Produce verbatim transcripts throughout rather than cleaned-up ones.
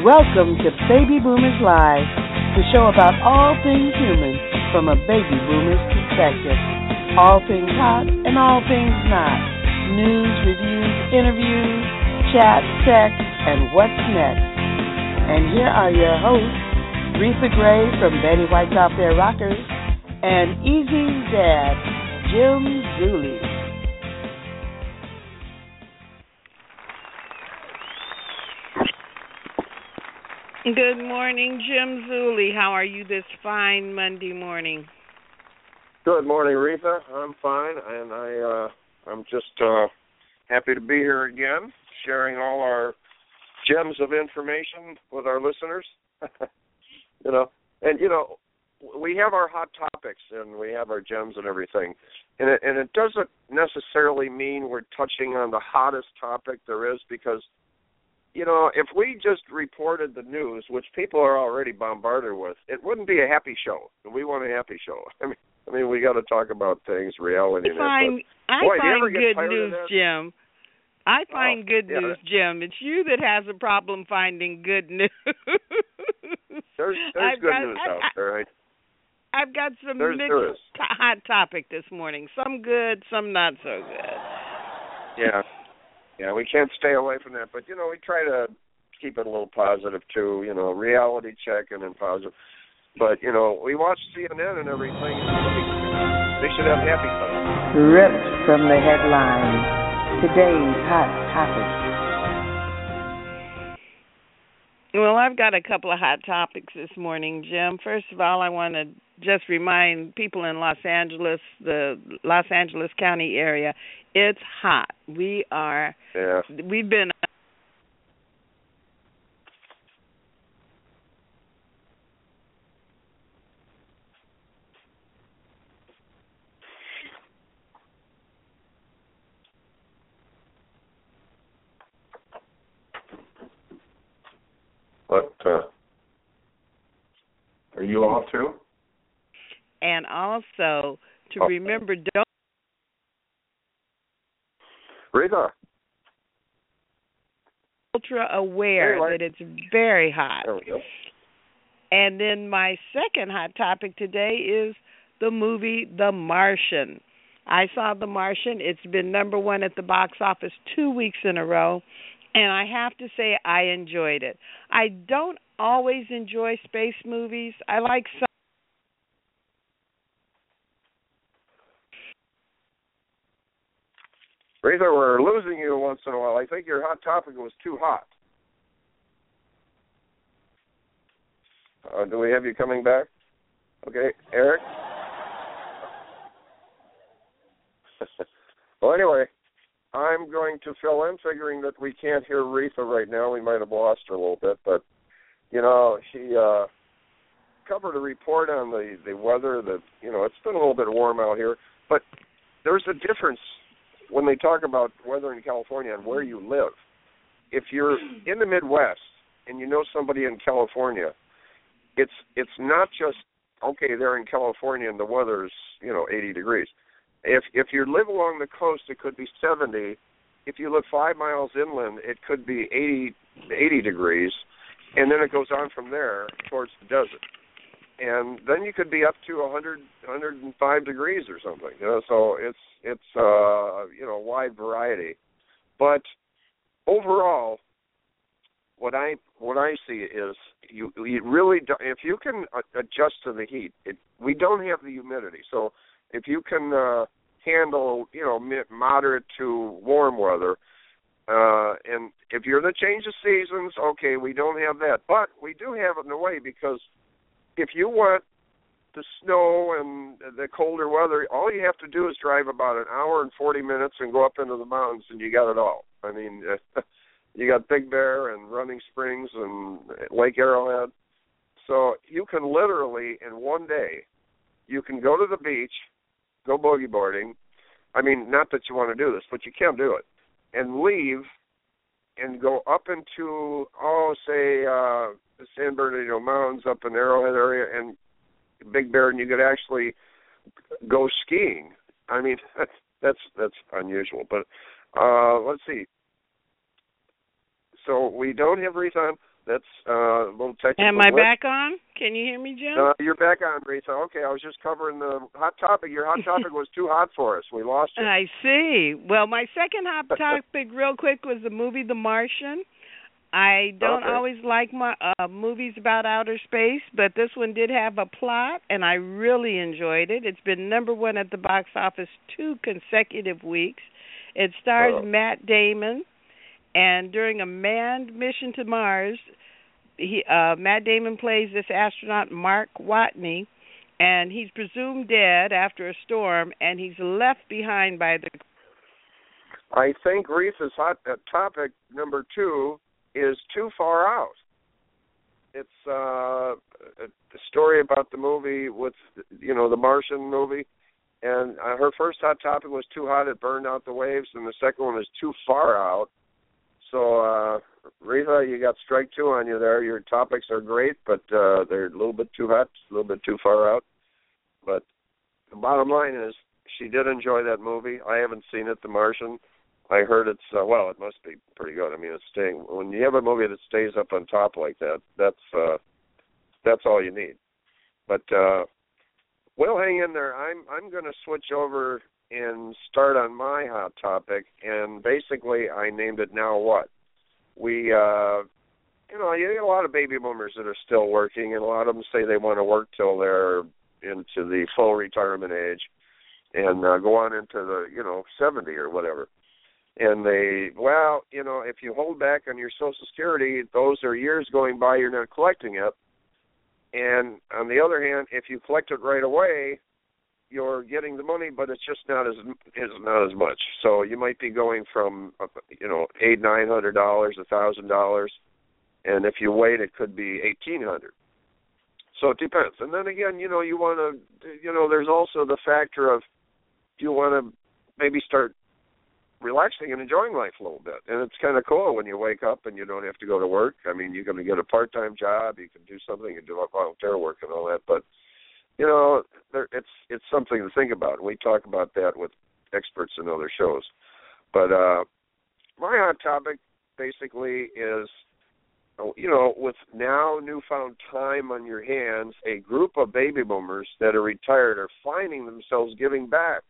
Welcome to Baby Boomers Live, the show about all things human from a baby boomer's perspective. All things hot and all things not. News, reviews, interviews, chat, sex, and what's next. And here are your hosts, Retha Gray from Betty White's Out There Rockers, and Easy's dad, Jim Zuley. Good morning, Jim Zuley. How are you this fine Monday morning? Good morning, Retha. I'm fine, and I, uh, I'm just uh, happy to be here again, sharing all our gems of information with our listeners. you know, and you know, we have our hot topics and we have our gems and everything, and it, and it doesn't necessarily mean we're touching on the hottest topic there is, because you know, if we just reported the news, which people are already bombarded with, it wouldn't be a happy show. We want a happy show. I mean, I mean, we got to talk about things, reality. I find, it, but, I boy, find good news, Jim. I find oh, good yeah. news, Jim. It's you that has a problem finding good news. there's there's I've good got, news I, out there, right? I've got some there's, mixed there t- hot topic this morning. Some good, some not so good. Yeah. Yeah, we can't stay away from that, but, you know, we try to keep it a little positive, too, you know, reality check and then positive. But, you know, we watch C N N and everything. They should have happy times. Ripped from the headlines, today's hot topic. Well, I've got a couple of hot topics this morning, Jim. First of all, I want to just remind people in Los Angeles, the Los Angeles County area, it's hot. We are, yeah. we've been But uh, are you off too? And also to oh. remember, don't. Rita. Ultra aware anyway. that it's very hot. There we go. And then my second hot topic today is the movie The Martian. I saw The Martian. It's been number one at the box office two weeks in a row. And I have to say I enjoyed it. I don't always enjoy space movies. I like some. Rita, we're losing you once in a while. I think your hot topic was too hot. Uh, do we have you coming back? Okay, Eric? Well, anyway, I'm going to fill in, figuring that we can't hear Retha right now. We might have lost her a little bit, but, you know, she uh, covered a report on the, the weather that, you know, it's been a little bit warm out here, but there's a difference when they talk about weather in California and where you live. If you're in the Midwest and you know somebody in California, it's it's not just, okay, they're in California and the weather's, you know, eighty degrees. If if you live along the coast, it could be seventy. If you live five miles inland, it could be eighty, eighty degrees, and then it goes on from there towards the desert. And then you could be up to one hundred, one hundred five degrees or something. You know, so it's it's uh, you know, a wide variety. But overall, what I what I see is you you really do, if you can adjust to the heat. It, we don't have the humidity, so if you can uh, handle, you know, moderate to warm weather, uh, and if you're in the change of seasons, okay, we don't have that. But we do have it in a way, because if you want the snow and the colder weather, all you have to do is drive about an hour and forty minutes and go up into the mountains, and you got it all. I mean, you got Big Bear and Running Springs and Lake Arrowhead. So you can literally, in one day, you can go to the beach, go boogie boarding. I mean, not that you want to do this, but you can do it. And leave and go up into, oh, say, uh, the San Bernardino Mountains up in the Arrowhead area and Big Bear, and you could actually go skiing. I mean, that's that's, that's unusual. But uh, let's see. So we don't have Retha on. That's uh, a little technical. Am I back on? Can you hear me, Jim? Uh, you're back on, Rita. Okay, I was just covering the hot topic. Your hot topic was too hot for us. We lost it. I see. Well, my second hot topic, real quick, was the movie The Martian. I don't okay. always like my uh, movies about outer space, but this one did have a plot, and I really enjoyed it. It's been number one at the box office two consecutive weeks. It stars oh. Matt Damon, and during a manned mission to Mars, he, uh, Matt Damon plays this astronaut, Mark Watney, and he's presumed dead after a storm, and he's left behind by the... I think Reese's hot uh, topic number two is Too Far Out. It's uh, a, a story about the movie with, you know, the Martian movie. And uh, her first hot topic was Too Hot, It Burned Out the Waves. And the second one is Too Far Out. So, uh, Rita, you got strike two on you there. Your topics are great, but uh, they're a little bit too hot, a little bit too far out. But the bottom line is she did enjoy that movie. I haven't seen it, The Martian. I heard it's, uh, well, it must be pretty good. I mean, it's staying, when you have a movie that stays up on top like that, that's uh, that's all you need. But uh, we'll hang in there. I'm I'm going to switch over and start on my hot topic, and basically I named it Now What? We, uh, you know, you get a lot of baby boomers that are still working, and a lot of them say they want to work till they're into the full retirement age and uh, go on into the, you know, seventy or whatever. And they, well, you know, if you hold back on your Social Security, those are years going by, you're not collecting it. And on the other hand, if you collect it right away, you're getting the money, but it's just not as is not as much. So you might be going from, you know, eight, nine hundred dollars, a thousand dollars, and if you wait, it could be eighteen hundred. So it depends. And then again, you know, you want to, you know, there's also the factor of, do you want to maybe start relaxing and enjoying life a little bit? And it's kind of cool when you wake up and you don't have to go to work. I mean, you're going to get a part-time job, you can do something, you can do volunteer work and all that, but, you know, there, it's it's something to think about. And we talk about that with experts in other shows. But uh, my hot topic basically is, you know, with now newfound time on your hands, a group of baby boomers that are retired are finding themselves giving back.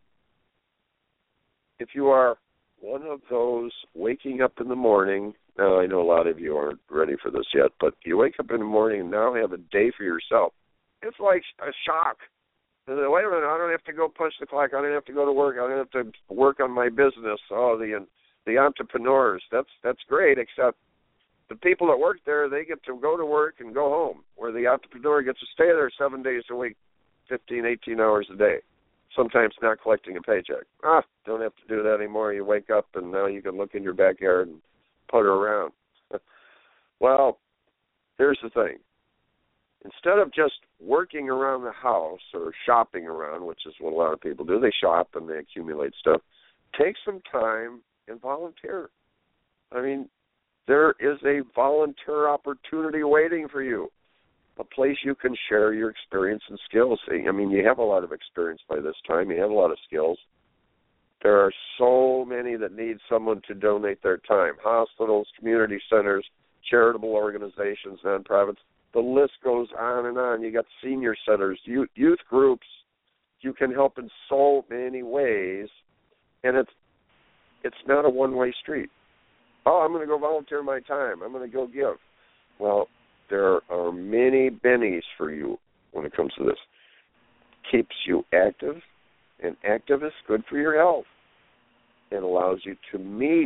If you are one of those waking up in the morning, now I know a lot of you aren't ready for this yet, but you wake up in the morning and now have a day for yourself. It's like a shock. Wait a minute, I don't have to go punch the clock. I don't have to go to work. I don't have to work on my business. Oh, the the entrepreneurs, that's that's great, except the people that work there, they get to go to work and go home, where the entrepreneur gets to stay there seven days a week, fifteen, eighteen hours a day, sometimes not collecting a paycheck. Ah, don't have to do that anymore. You wake up and now you can look in your backyard and putter around. Well, here's the thing. Instead of just working around the house or shopping around, which is what a lot of people do, they shop and they accumulate stuff, take some time and volunteer. I mean, there is a volunteer opportunity waiting for you, a place you can share your experience and skills. I mean, you have a lot of experience by this time. You have a lot of skills. There are so many that need someone to donate their time. Hospitals, community centers, charitable organizations, nonprofits. The list goes on and on. You got senior centers, youth, youth groups. You can help in so many ways, and it's it's not a one-way street. Oh, I'm going to go volunteer my time. I'm going to go give. Well, there are many bennies for you when it comes to this. Keeps you active, and active is good for your health. It allows you to meet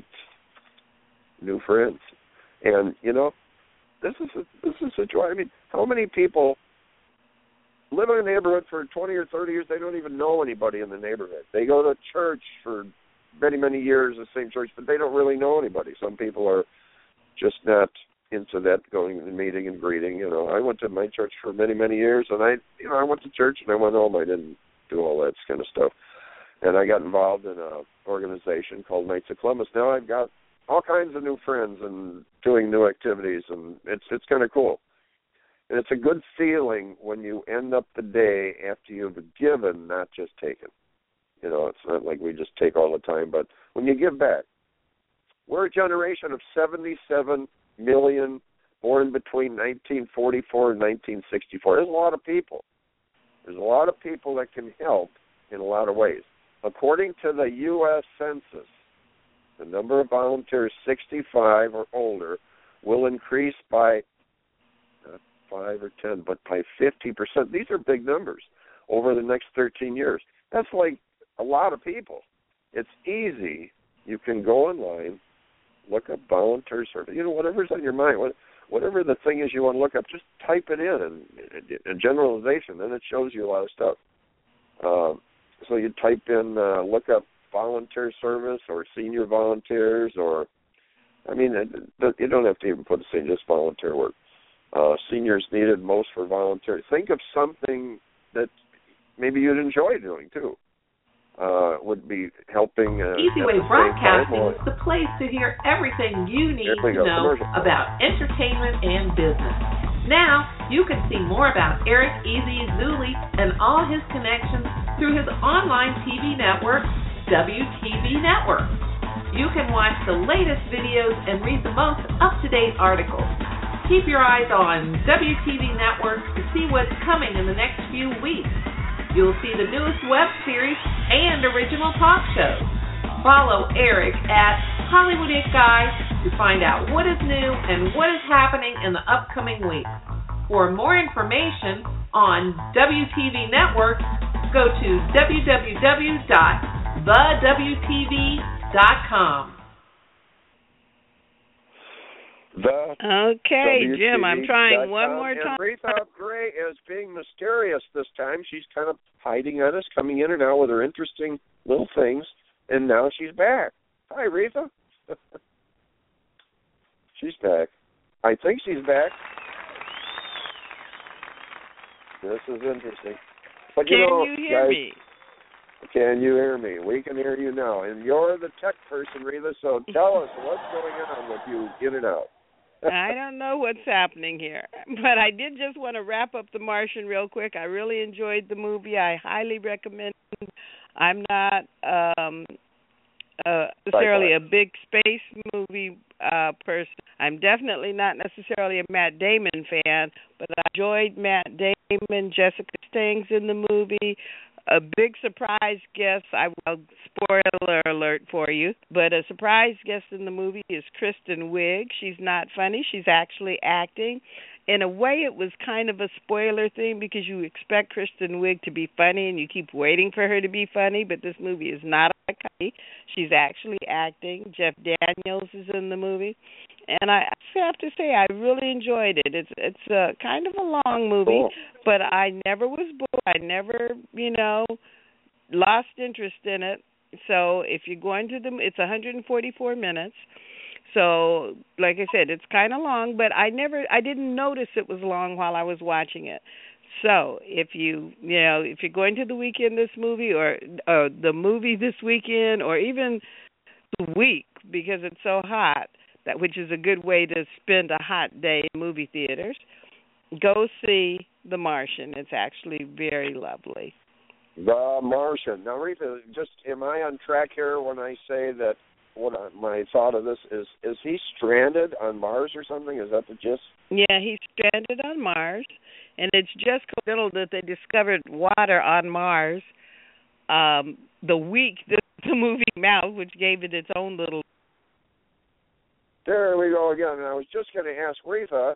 new friends. And, you know, this is a, this is a joy. I mean, how many people live in a neighborhood for twenty or thirty years, they don't even know anybody in the neighborhood. They go to church for many, many years, the same church, but they don't really know anybody. Some people are just not into that, going and meeting and greeting. You know, I went to my church for many, many years, and I, you know, I went to church and I went home. I didn't do all that kind of stuff. And I got involved in an organization called Knights of Columbus. Now I've got all kinds of new friends and doing new activities, and it's it's kind of cool. And it's a good feeling when you end up the day after you've given, not just taken. You know, it's not like we just take all the time, but when you give back. We're a generation of seventy-seven million born between nineteen forty-four and nineteen sixty-four. There's a lot of people. There's a lot of people that can help in a lot of ways. According to the U S Census, the number of volunteers sixty-five or older will increase by not five or ten, but by fifty percent. These are big numbers over the next thirteen years. That's like a lot of people. It's easy. You can go online, look up volunteer service. You know, whatever's on your mind, what, whatever the thing is you want to look up, just type it in and a generalization, and it shows you a lot of stuff. Um, so you type in, uh, look up volunteer service or senior volunteers, or, I mean, you don't have to even put saying just volunteer work. Uh, seniors needed most for volunteers. Think of something that maybe you'd enjoy doing, too. Uh, would be helping. Uh, Easyway Broadcasting is the place to hear everything you need to know about entertainment and business. Now, you can see more about Eric Easy Zuli and all his connections through his online T V network, W T V Network. You can watch the latest videos and read the most up-to-date articles. Keep your eyes on W T V Network to see what's coming in the next few weeks. You'll see the newest web series and original talk shows. Follow Eric at Hollywood It Guy to find out what is new and what is happening in the upcoming weeks. For more information on W T V Network, go to w w w dot the w t v dot com. The okay, W T V Jim, I'm trying one more and time. Retha Gray is being mysterious this time. She's kind of hiding on us, coming in and out with her interesting little things, and now she's back. Hi, Retha. She's back. I think she's back. This is interesting. But, Can you, know, you hear guys, me? Can you hear me? We can hear you now. And you're the tech person, Retha, so tell us what's going on with you in and out. I don't know what's happening here, but I did just want to wrap up The Martian real quick. I really enjoyed the movie. I highly recommend it. I'm not um, uh, necessarily a big space movie uh, person. I'm definitely not necessarily a Matt Damon fan, but I enjoyed Matt Damon, Jessica Stange's in the movie. A big surprise guest, I will spoiler alert for you, but a surprise guest in the movie is Kristen Wiig. She's not funny. She's actually acting. In a way, it was kind of a spoiler thing because you expect Kristen Wiig to be funny and you keep waiting for her to be funny, but this movie is not a comedy. She's actually acting. Jeff Daniels is in the movie. And I have to say, I really enjoyed it. It's it's a kind of a long movie, cool. but I never was bored. I never, you know, lost interest in it. So if you're going to the, it's one hundred forty-four minutes. So, like I said, it's kind of long, but I never, I didn't notice it was long while I was watching it. So if you, you know, if you're going to the weekend this movie or, or the movie this weekend or even the week because it's so hot, that which is a good way to spend a hot day in movie theaters, go see The Martian. It's actually very lovely. The Martian. Now, Retha, just am I on track here when I say that what I, my thought of this is, is he stranded on Mars or something? Is that the gist? Yeah, he's stranded on Mars, and it's just coincidental that they discovered water on Mars um, the week that the movie came out, which gave it its own little... There we go again. And I was just going to ask Retha,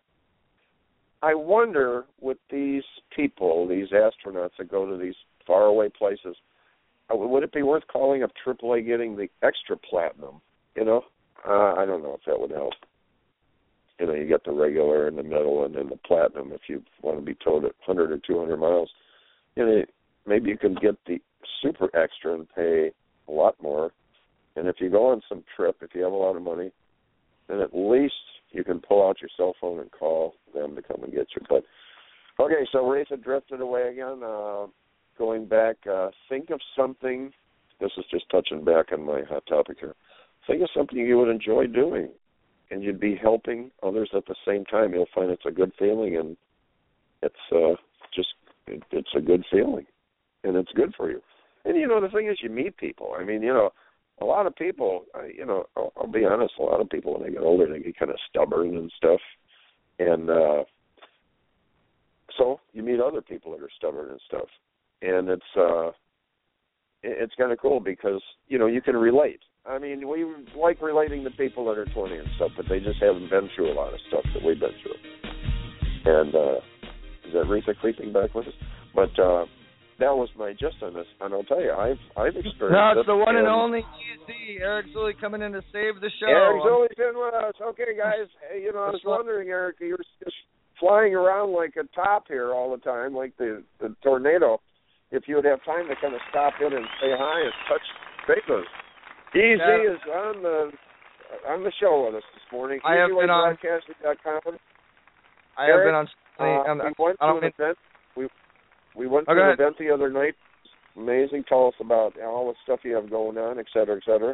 I wonder with these people, these astronauts that go to these faraway places, would it be worth calling up triple A getting the extra platinum? You know, uh, I don't know if that would help. You know, you get the regular in the middle and then the platinum if you want to be towed at one hundred or two hundred miles. You know, maybe you can get the super extra and pay a lot more. And if you go on some trip, if you have a lot of money, then at least you can pull out your cell phone and call them to come and get you. But, okay, so Retha drifted away again. Uh, going back, uh, think of something. This is just touching back on my hot topic here. Think of something you would enjoy doing, and you'd be helping others at the same time. You'll find it's a good feeling, and it's uh, just it, it's a good feeling, and it's good for you. And, you know, the thing is you meet people. I mean, you know, a lot of people, uh, you know, I'll, I'll be honest, a lot of people when they get older, they get kind of stubborn and stuff. And uh, so you meet other people that are stubborn and stuff. And it's uh, it's kind of cool because, you know, you can relate. I mean, we like relating to people that are twenty and stuff, but they just haven't been through a lot of stuff that we've been through. And uh, is that Retha creeping back with us? But uh, that was my gist on this, and I'll tell you, I've I've experienced. No, it's it, the one and, and only E Z, Eric Zuley, coming in to save the show. Eric Zuley's in with us. Okay, guys. Hey, you know, I was wondering, Eric, you were just flying around like a top here all the time, like the, the tornado. If you would have time to kind of stop in and say hi and touch bases. E Z yeah. is on the on the show with us this morning. I have been on. Broadcasting dot com. I have Eric, been on. Uh, um, we went to an mean, event. We we went to oh, an event the other night. Amazing. Tell us about all the stuff you have going on, et cetera, et cetera.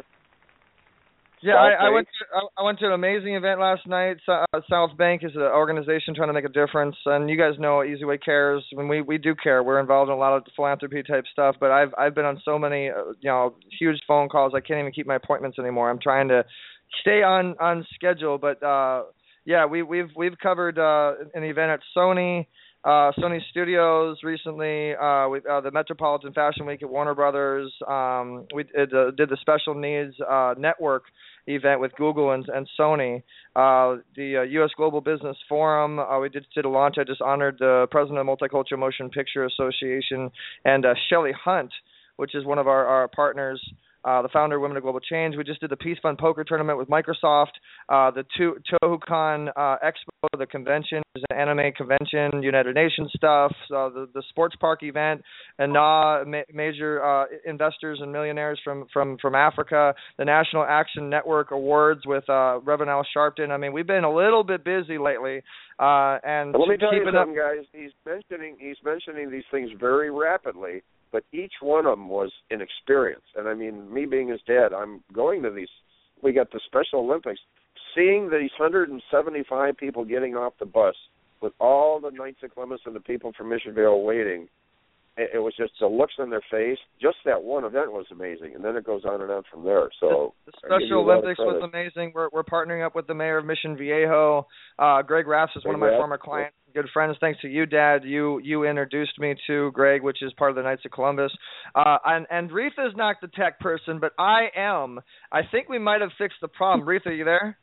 Yeah, I, I went. To, I went to an amazing event last night. Uh, South Bank is an organization trying to make a difference, and you guys know Easy Way Cares. When we we do care, we're involved in a lot of philanthropy type stuff. But I've I've been on so many uh, you know huge phone calls. I can't even keep my appointments anymore. I'm trying to stay on on schedule, but uh, yeah, we we've we've covered uh, an event at Sony. Uh, Sony Studios recently, uh, we, uh, the Metropolitan Fashion Week at Warner Brothers. Um, we did, uh, did the Special Needs uh, Network event with Google and, and Sony. Uh, the uh, U S Global Business Forum, uh, we did, did a launch. I just honored the president of Multicultural Motion Picture Association, and uh, Shelley Hunt, which is one of our, our partners. Uh, the founder of Women of Global Change. We just did the Peace Fund Poker Tournament with Microsoft. Uh, the to- TohuCon uh, Expo, the convention, is an anime convention, United Nations stuff, uh, the, the sports park event, and uh, ma- major uh, investors and millionaires from, from, from Africa, the National Action Network Awards with uh, Reverend Al Sharpton. I mean, we've been a little bit busy lately. Uh, and well, let me tell you something, up- guys. He's mentioning he's mentioning these things very rapidly. But each one of them was an experience. And, I mean, me being his dad, I'm going to these. We got the Special Olympics. Seeing these one hundred seventy-five people getting off the bus with all the Knights of Columbus and the people from Mission Vale waiting, it, it was just the looks on their face. Just that one event was amazing. And then it goes on and on from there. So The, the Special Olympics was amazing. We're, we're partnering up with the mayor of Mission Viejo. Uh, Greg Raffs is Greg one of my Raff. former clients. Good friends. Thanks to you, Dad. You you introduced me to Greg, which is part of the Knights of Columbus. Uh, and, and Retha's not the tech person, but I am. I think we might have fixed the problem. Retha, you there?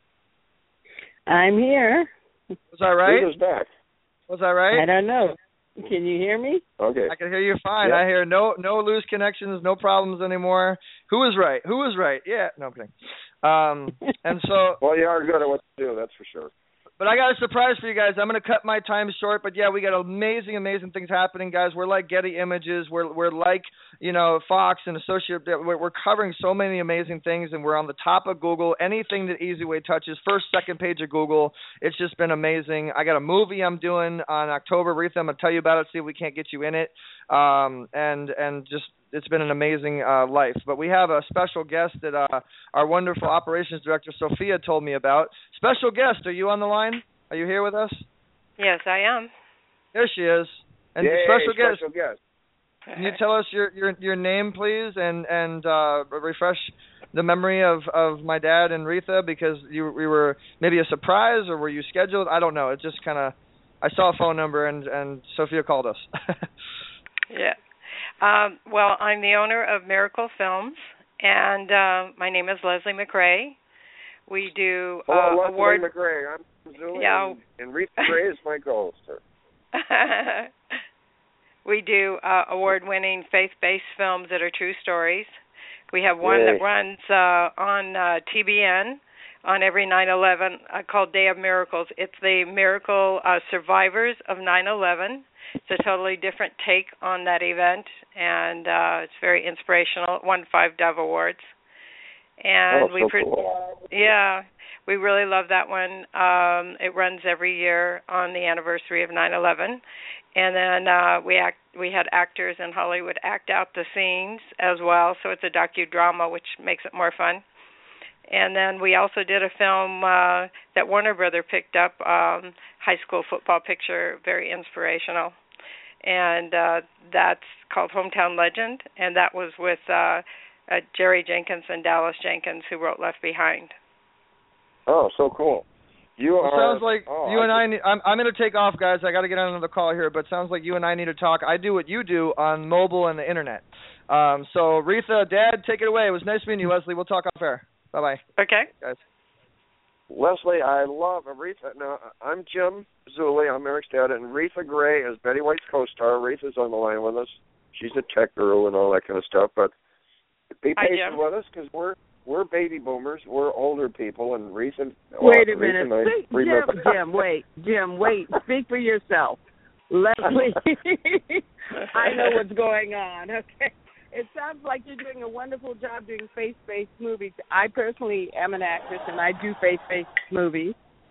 I'm here. Was that right? Retha's back. Was that right? I don't know. Can you hear me? Okay. I can hear you fine. Yep. I hear no no loose connections, no problems anymore. Who was right? Who was right? Yeah. No, I'm kidding. Um, and so. Well, you are good at what to do, that's for sure. But I got a surprise for you guys. I'm going to cut my time short, but yeah, we got amazing, amazing things happening, guys. We're like Getty Images. We're we're like, you know, Fox and Associated. We're, we're covering so many amazing things, and we're on the top of Google. Anything that Easy Way touches, first, second page of Google. It's just been amazing. I got a movie I'm doing on October. Retha, I'm going to tell you about it, see if we can't get you in it. Um, and and just it's been an amazing uh, life. But we have a special guest that uh, our wonderful operations director, Sophia, told me about. Special guest, are you on the line? Are you here with us? Yes, I am. There she is. And Yay, the special guest. Special guest. Can you tell us your your, your name, please, and and uh, refresh the memory of, of my dad and Retha, because you we were maybe a surprise, or were you scheduled? I don't know. It just kind of, I saw a phone number and, and Sophia called us. Yeah. Um, well, I'm the owner of Miracle Films, and uh, my name is Leslie McRae. We do uh, Hello, Leslie award. McRae. I'm Zuli, Yeah. and, and Rita McRae is my co-host. We do uh, award-winning faith-based films that are true stories. We have one Yay. that runs uh, on uh, T B N on every nine eleven uh, called Day of Miracles. It's the miracle uh, survivors of nine eleven. It's a totally different take on that event, and uh, it's very inspirational. It won five Dove Awards. And oh, we so pre- cool. Yeah, we really love that one. Um, it runs every year on the anniversary of nine eleven. And then uh, we act, we had actors in Hollywood act out the scenes as well, so it's a docudrama, which makes it more fun. And then we also did a film uh, that Warner Brother picked up, um, high school football picture, very inspirational. And uh, that's called Hometown Legend, and that was with uh, uh, Jerry Jenkins and Dallas Jenkins, who wrote Left Behind. Oh, so cool. You well, are. Sounds like oh, you I and I. just, Need, I'm I'm going to take off, guys. I got to get on another call here, but sounds like you and I need to talk. I do what you do on mobile and the internet. Um, so Retha, Dad, take it away. It was nice meeting you, Leslie. We'll talk off air. Bye bye. Okay, guys. Leslie, I love Aretha. Now, I'm Jim Zulli. I'm Eric's dad, and Retha Gray is Betty White's co-star. Aretha's on the line with us. She's a tech guru and all that kind of stuff. But be patient with us because we're we're baby boomers. We're older people, and Retha. Wait well, a minute, Retha Speak, Jim. Jim, wait, Jim, wait. Speak for yourself, Leslie. I know what's going on. Okay. It sounds like you're doing a wonderful job doing faith-based movies. I personally am an actress, and I do faith-based movies.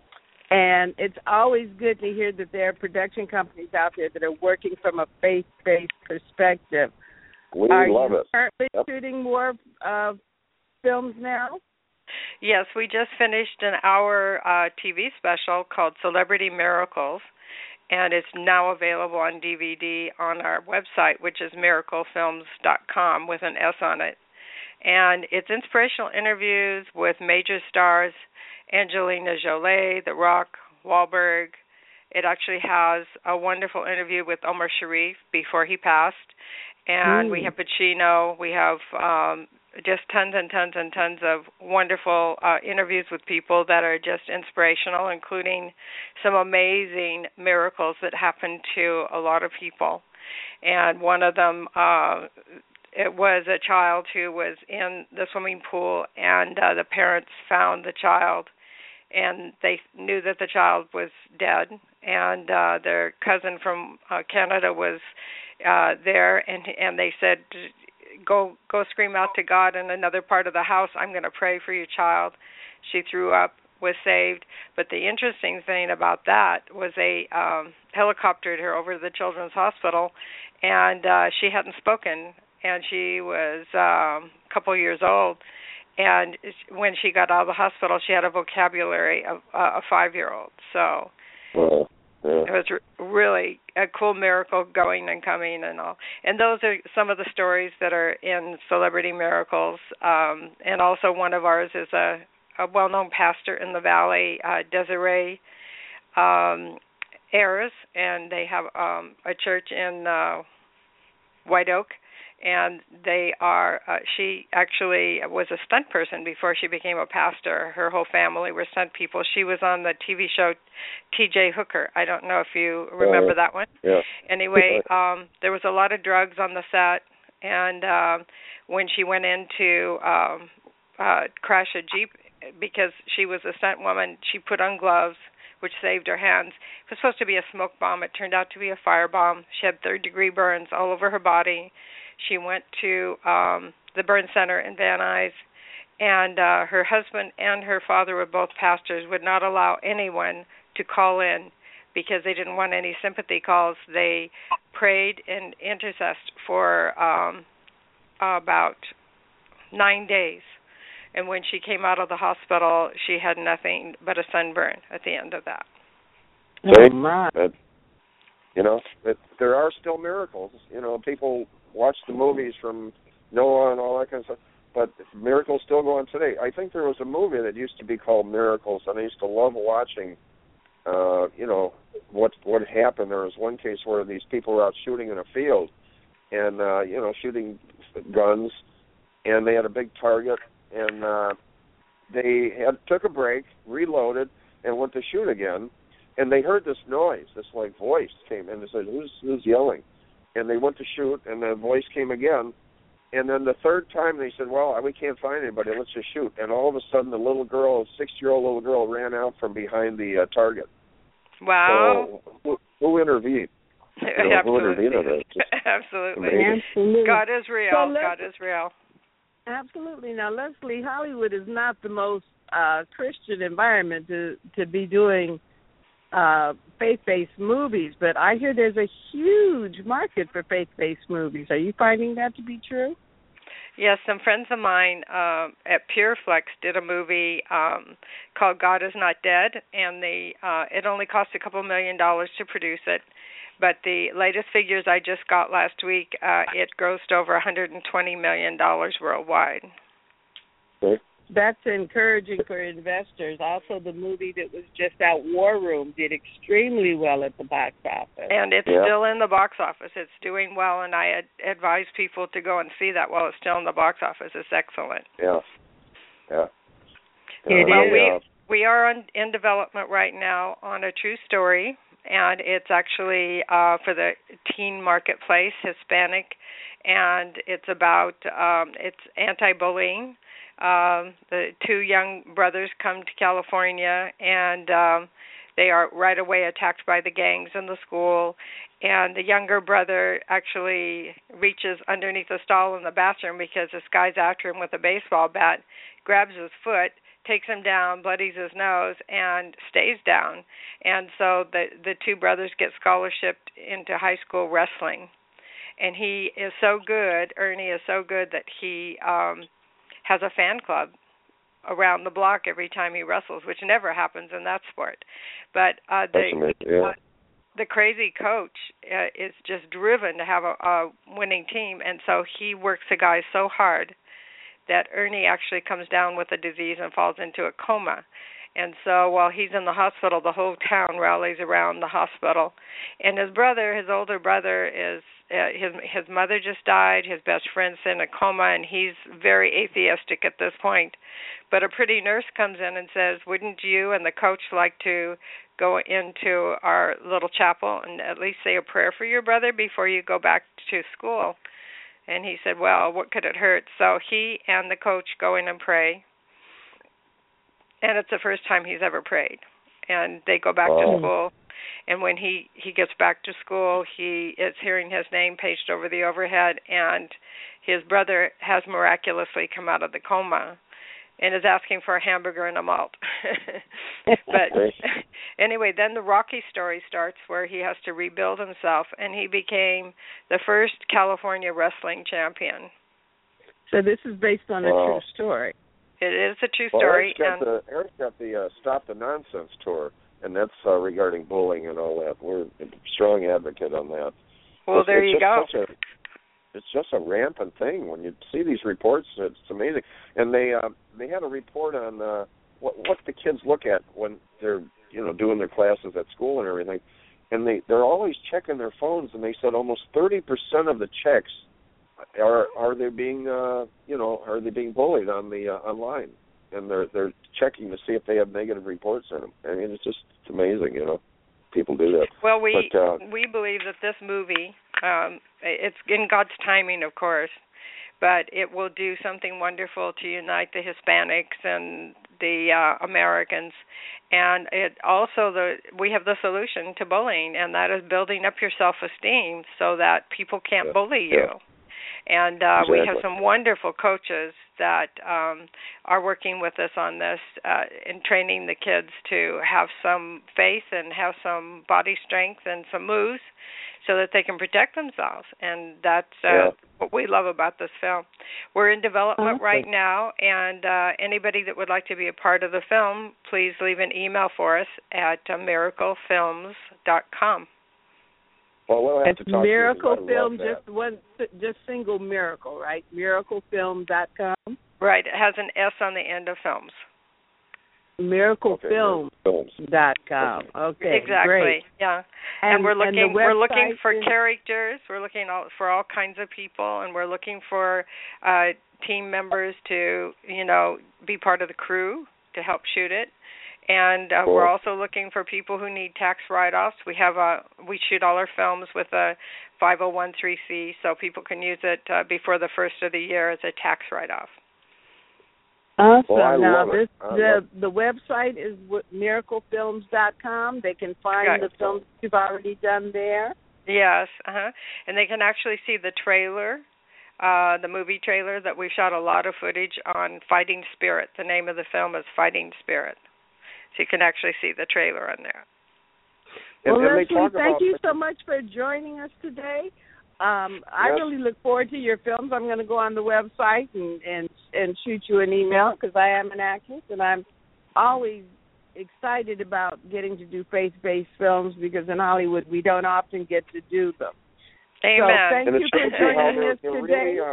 And it's always good to hear that there are production companies out there that are working from a faith-based perspective. We are love you it. currently Yep. shooting more uh, films now? yes, we just finished an hour uh, T V special called Celebrity Miracles, and it's now available on D V D on our website, which is miracle films dot com with an S on it. And it's inspirational interviews with major stars, Angelina Jolie, The Rock, Wahlberg. It actually has a wonderful interview with Omar Sharif before he passed. And mm. we have Pacino. We have um, just tons and tons and tons of wonderful uh, interviews with people that are just inspirational, including some amazing miracles that happen to a lot of people. And one of them, uh, it was a child who was in the swimming pool, and uh, the parents found the child, and they knew that the child was dead, and uh, their cousin from uh, Canada was uh, there, and and they said, go go scream out to God in another part of the house. I'm going to pray for your child. She threw up, was saved. But the interesting thing about that was they um, helicoptered her over to the Children's Hospital, and uh, she hadn't spoken, and she was um, a couple of years old. And when she got out of the hospital, she had a vocabulary of uh, a five-year-old. So Well, yeah. it was re- really a cool miracle going and coming and all. And those are some of the stories that are in Celebrity Miracles. Um, and also one of ours is a, a well-known pastor in the Valley, uh, Desiree um, Ayers, and they have um, a church in uh, White Oak. And they are, uh, she actually was a stunt person before she became a pastor. Her whole family were stunt people. She was on the T V show T J Hooker. I don't know if you remember uh, that one. Yeah. Anyway, um, there was a lot of drugs on the set, and um, when she went in to um, uh, crash a Jeep, because she was a stunt woman, she put on gloves, which saved her hands. It was supposed to be a smoke bomb. It turned out to be a firebomb. She had third-degree burns all over her body. She went to um, the burn center in Van Nuys, and uh, her husband and her father were both pastors, would not allow anyone to call in because they didn't want any sympathy calls. They prayed and intercessed for um, about nine days. And when she came out of the hospital, she had nothing but a sunburn at the end of that. See, that, you know, that there are still miracles. You know, people watch the movies from Noah and all that kind of stuff, but miracles still go on today. I think there was a movie that used to be called Miracles, and I used to love watching, uh, you know, what what happened. There was one case where these people were out shooting in a field, and, uh, you know, shooting guns, and they had a big target, and uh, they had took a break, reloaded, and went to shoot again, and they heard this noise, this, like, voice came, and they said, who's, who's yelling? And they went to shoot, and the voice came again. And then the third time they said, well, we can't find anybody, let's just shoot. And all of a sudden the little girl, a six-year-old little girl, ran out from behind the uh, target. Wow. So who, who intervened? You know, who intervened on that? Absolutely. Absolutely. God is real. So God is real. Absolutely. Now, Leslie, Hollywood is not the most uh, Christian environment to, to be doing Uh, faith-based movies, but I hear there's a huge market for faith-based movies. Are you finding that to be true? Yes, some friends of mine uh, at Pureflex did a movie um, called God Is Not Dead, and they uh, it only cost a couple million dollars to produce it. But the latest figures I just got last week, uh, it grossed over one hundred twenty million dollars worldwide. Okay. That's encouraging for investors. Also, the movie that was just out, War Room, did extremely well at the box office. And it's yeah. still in the box office. It's doing well, and I ad- advise people to go and see that while it's still in the box office. It's excellent. Yeah. Yeah. It well, is. we we are on, in development right now on a true story, and it's actually uh, for the teen marketplace, Hispanic, and it's about um, it's anti-bullying. Um, the two young brothers come to California, and um, they are right away attacked by the gangs in the school. And the younger brother actually reaches underneath the stall in the bathroom because this guy's after him with a baseball bat, grabs his foot, takes him down, bloodies his nose, and stays down. And so the the two brothers get scholarshiped into high school wrestling. And he is so good, Ernie is so good that he um, has a fan club around the block every time he wrestles, which never happens in that sport. But uh, the yeah. uh, the crazy coach uh, is just driven to have a, a winning team, and so he works the guys so hard that Ernie actually comes down with a disease and falls into a coma. And so while he's in the hospital, the whole town rallies around the hospital. And his brother, his older brother, is uh, his his mother just died. His best friend's in a coma, and he's very atheistic at this point. But a pretty nurse comes in and says, "Wouldn't you and the coach like to go into our little chapel and at least say a prayer for your brother before you go back to school?" And he said, "Well, what could it hurt?" So he and the coach go in and pray. And it's the first time he's ever prayed. And they go back oh. to school. And when he, he gets back to school, he is hearing his name paged over the overhead, and his brother has miraculously come out of the coma and is asking for a hamburger and a malt. But anyway, then the Rocky story starts where he has to rebuild himself, and he became the first California wrestling champion. So this is based on a wow. true story. It is a true well, story. Eric's got and the, Eric's got the uh, Stop the Nonsense tour, and that's uh, regarding bullying and all that. We're a strong advocate on that. Well, it's, there it's you go. A, it's just a rampant thing. When you see these reports, it's amazing. And they uh, they had a report on uh, what what the kids look at when they're you know doing their classes at school and everything, and they they're always checking their phones. And they said almost thirty percent of the checks are are they being uh, you know are they being bullied on the uh, online, and they're they're checking to see if they have negative reports on them. I mean, it's just it's amazing, you know. People do that. Well, we but, uh, we believe that this movie, um, it's in God's timing, of course, but it will do something wonderful to unite the Hispanics and the uh, Americans, and it also the we have the solution to bullying, and that is building up your self-esteem so that people can't yeah, bully you. Yeah. And uh, exactly. we have some wonderful coaches that um, are working with us on this uh, in training the kids to have some faith and have some body strength and some moves so that they can protect themselves. And that's uh, yeah. what we love about this film. We're in development okay. right now, and uh, anybody that would like to be a part of the film, please leave an email for us at uh, miracle films dot com. Well, we'll have it's to talk Miracle to you. Film, just one, just single Miracle, right? miracle film dot com. Right. It has an S on the end of films. miracle films dot com. Okay, exactly. Great. Yeah, and, and we're looking and we're looking for is... characters. We're looking all, for all kinds of people, and we're looking for uh, team members to you know be part of the crew to help shoot it. And uh, cool. we're also looking for people who need tax write-offs. We have a we shoot all our films with a five oh one c, so people can use it uh, before the first of the year as a tax write-off. Awesome. Well, now this the love... the website is miracle films dot com. They can find right. the films you've already done there. Yes, uh-huh. And they can actually see the trailer, uh, the movie trailer that we shot a lot of footage on Fighting Spirit. The name of the film is Fighting Spirit. So you can actually see the trailer on there. Well, and, and Leslie, thank about... you so much for joining us today. Um, I yes. really look forward to your films. I'm going to go on the website and, and, and shoot you an email because I am an actress, and I'm always excited about getting to do faith-based films because in Hollywood we don't often get to do them. Amen. So thank and you for joining us today. Really, uh,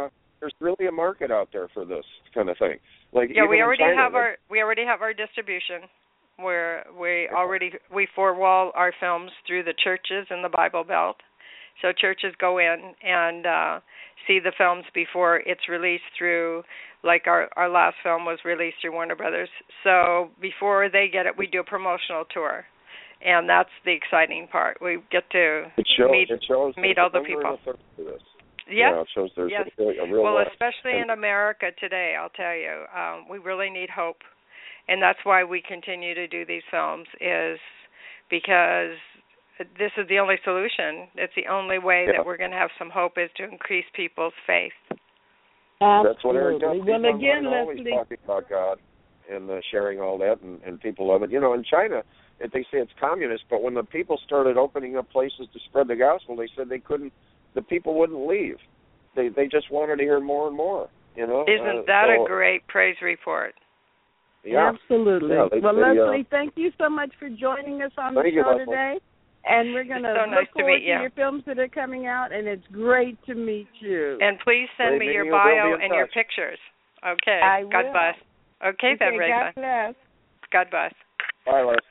there's really a market out there for this kind of thing. Like yeah, we already China, have our we already have our distribution. Where we already we four-wall our films through the churches in the Bible Belt. So churches go in and uh, see the films before it's released through, like our, our last film was released through Warner Brothers. So before they get it, we do a promotional tour. And that's the exciting part. We get to it shows, meet, it shows meet all the people. Yes. Yeah, it shows there's yes. a, a real well, lot. especially and, in America today, I'll tell you, um, we really need hope. And that's why we continue to do these films, is because this is the only solution. It's the only way yeah. that we're going to have some hope, is to increase people's faith. Absolutely. That's what Eric does. Well, again, always Leslie, talking about God and uh, sharing all that, and, and people love it. You know, in China, they say it's communist, but when the people started opening up places to spread the gospel, they said they couldn't. The people wouldn't leave. They they just wanted to hear more and more. You know, isn't uh, that so, a great praise report? Yeah. Absolutely. Yeah, they, well, they, Leslie, uh, thank you so much for joining us on the thank you, show Leslie. today. And we're going to so look nice to forward meet you. to your films that are coming out, and it's great to meet you. And please send Great me your meeting you. We'll bio be in and touch. your pictures. Okay. I God will. bless. Okay, okay then, Reza. God bless. God bless. Bye, Les.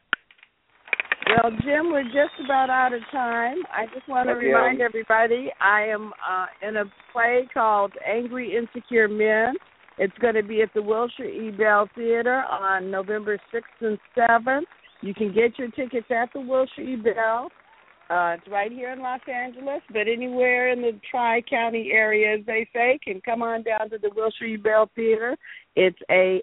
Well, Jim, we're just about out of time. I just want to Okay. remind everybody I am uh, in a play called Angry Insecure Men. It's going to be at the Wilshire E. Bell Theater on November sixth and seventh. You can get your tickets at the Wilshire E. Bell. Uh, it's right here in Los Angeles, but anywhere in the Tri-County area, as they say, can come on down to the Wilshire E. Bell Theater. It's a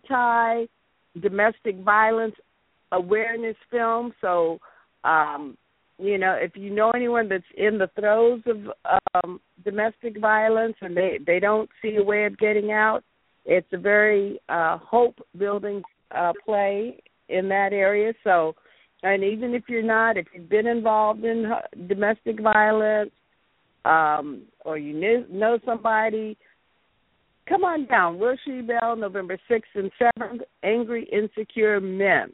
anti-domestic violence awareness film, so um, you know, if you know anyone that's in the throes of um, domestic violence and they, they don't see a way of getting out, it's a very uh, hope-building uh, play in that area. So, and even if you're not, if you've been involved in domestic violence um, or you knew, know somebody, come on down. Wilshire Bell, November sixth and seventh, Angry Insecure Men.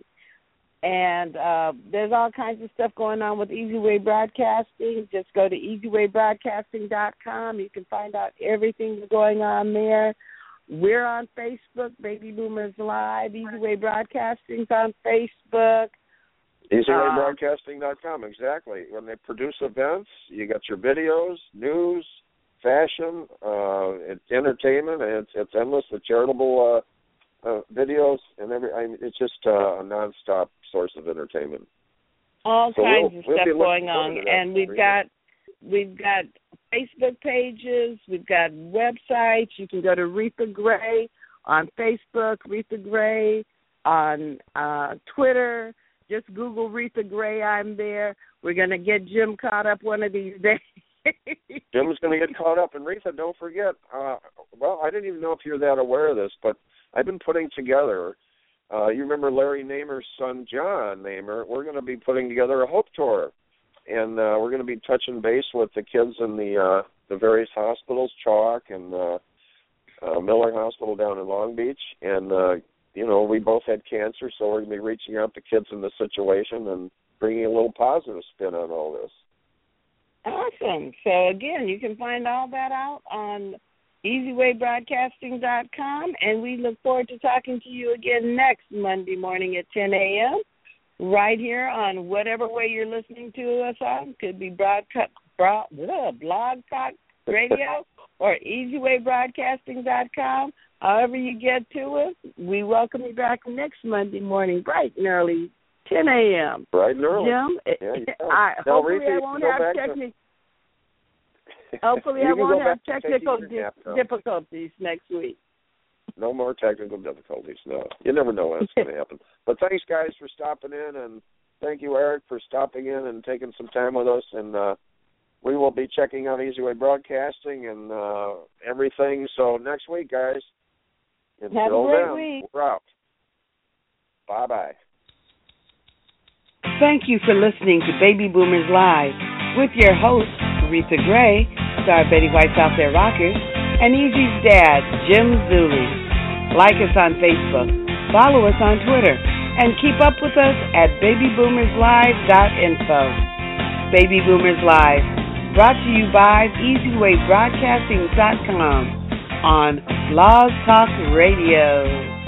And uh, there's all kinds of stuff going on with Easy Way Broadcasting. Just go to easy way broadcasting dot com. You can find out everything that's going on there. We're on Facebook, Baby Boomers Live. Easy Way Broadcasting's on Facebook. easy way broadcasting dot com, exactly. When they produce events, you got your videos, news, fashion, uh, it's entertainment, and it's, it's endless. The charitable uh, uh, videos, and every. I mean, it's just uh, a nonstop source of entertainment. All so kinds we'll, of we'll stuff going on, and we've got we've got Facebook pages, we've got websites. You can go to Retha Gray on Facebook, Retha Gray on uh, Twitter. Just Google Retha Gray. I'm there. We're going to get Jim caught up one of these days. Jim's going to get caught up. And Retha, don't forget, uh, well, I didn't even know if you're that aware of this, but I've been putting together, uh, you remember Larry Namer's son, John Namer, we're going to be putting together a Hope Tour. And uh, we're going to be touching base with the kids in the uh, the various hospitals, Chalk and uh, uh, Miller Hospital down in Long Beach. And, uh, you know, we both had cancer, so we're going to be reaching out to kids in this situation and bringing a little positive spin on all this. Awesome. So, again, you can find all that out on easy way broadcasting dot com, and we look forward to talking to you again next Monday morning at ten a.m. right here on whatever way you're listening to us on. Could be broadcast, broad, ugh, Blog Talk Radio or easy way broadcasting dot com. However you get to us, we welcome you back next Monday morning, bright and early, ten a.m. Bright and early. Jim, yeah, yeah. I, now, hopefully Retha, I won't go have back technical. Hopefully I won't have technical di- difficulties next week. No more technical difficulties, no. You never know what's going to happen. But thanks, guys, for stopping in, and thank you, Eric, for stopping in and taking some time with us. And uh, we will be checking out Easy Way Broadcasting and uh, everything. So next week, guys, until have a great then, week. we're out. Bye-bye. Thank you for listening to Baby Boomers Live with your hosts, Retha Gray, star Betty White's Out There Rockers, and Easy's dad, Jim Zuli. Like us on Facebook, follow us on Twitter, and keep up with us at baby boomers live dot info. Baby Boomers Live, brought to you by easy way broadcasting dot com. on Blog Talk Radio.